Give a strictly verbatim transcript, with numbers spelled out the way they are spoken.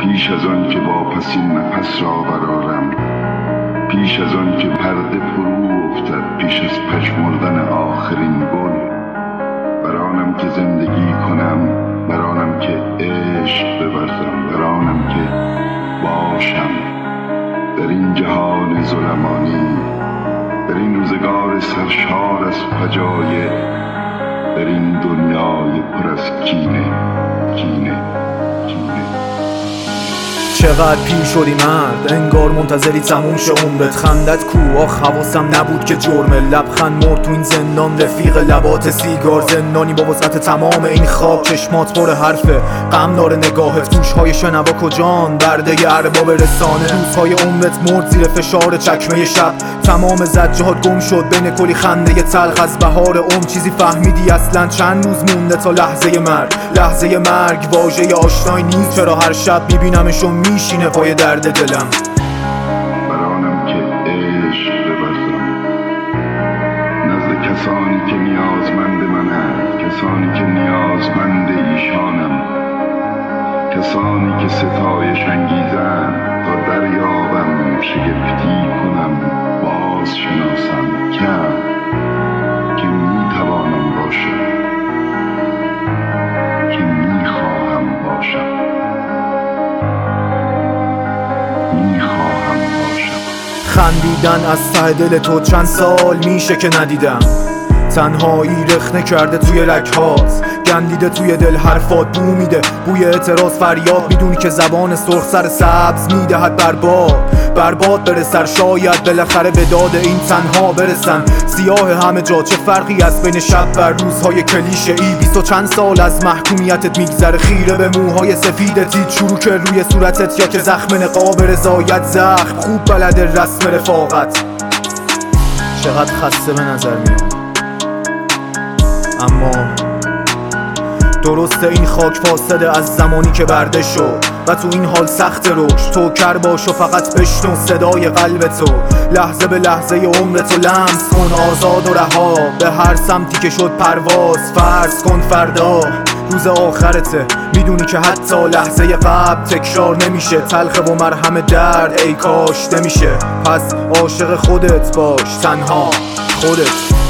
پیش از آن که واپسین نفس را برآرم، پیش از آن که پرده فرو افتد پیش از پژمردن آخرین گل، برآنم که زندگی کنم، برآنم که عشق بورزم، برآنم که باشم در این جهان ظلمانی، در این روزگار سرشار از فجایع، در این دنیای پر از کینه کینه کینه. چقدر پیر شدی مرد، انگار منتظری تموم شه عمرت. خندت کو؟ آخ حواسم نبود که جرمه. لبخند مرد تو این زندان، رفیق لبات سیگار. زندانی با وسعت تمام این خاک، چشمات پر حرفه، غم داره نگاهت. گوشهای شنوا کجان؟ برده ارباب رسانه. روزهای عمرت مرد زیر فشار چکمه شب، تمام زجرات گم شد بین کلی خنده تلخ. از بهار عمر چیزی فهمیدی اصلا؟ چند روز مونده تا لحظه مرگ. لحظه مرگ واژه آشنایی نیست، چرا هر شب میبینمشون میشینه پای درد دلم. برآنم که عشق بورزم نزد کسانی که نیازمند منند، کسانی که نیازمند ایشانم، کسانی که ستایش انگیزند تا دریابم، شگفتی کنم، باز شناسم کم که میتوانم باشم، که میخواهم باشم، میخواهم باشم. خندیدن از ته دل تو چند سال میشه که ندیدم. تنهایی رخنه کرده توی رگ‌هات، گندیده توی دل حرفات بو میده، بوی اعتراض فریاد. میدونی که زبان سرخ سر سبز میدهد برباد، برباد بره سر، شاید بالاخره به داد این تنها برسن. سیاه همه جا، چه فرقی از بین شب و روزهای کلیشه ای؟ بیست و چند سال از محکومیتت میگذره، خیره به موهای سفیدت، هیچ چروک روی صورتت یا که زخم نقاب رضایت. زخم خوب بلده رسم رفاقت. چقدر خسته به نظر میاد، اما درسته این خاک فاصله از زمانی که برده شد و تو این حال سخت روش. تو کر باش و فقط بشنو صدای قلب تو، لحظه به لحظه عمرتو لمس کن، آزاد و رها به هر سمتی که شد پرواز. فرض کن فردا روز آخرته، میدونی که حتی لحظه قبل تکرار نمیشه. تلخ و مرهم درد ای کاش نمیشه. پس عاشق خودت باش، تنها خودت.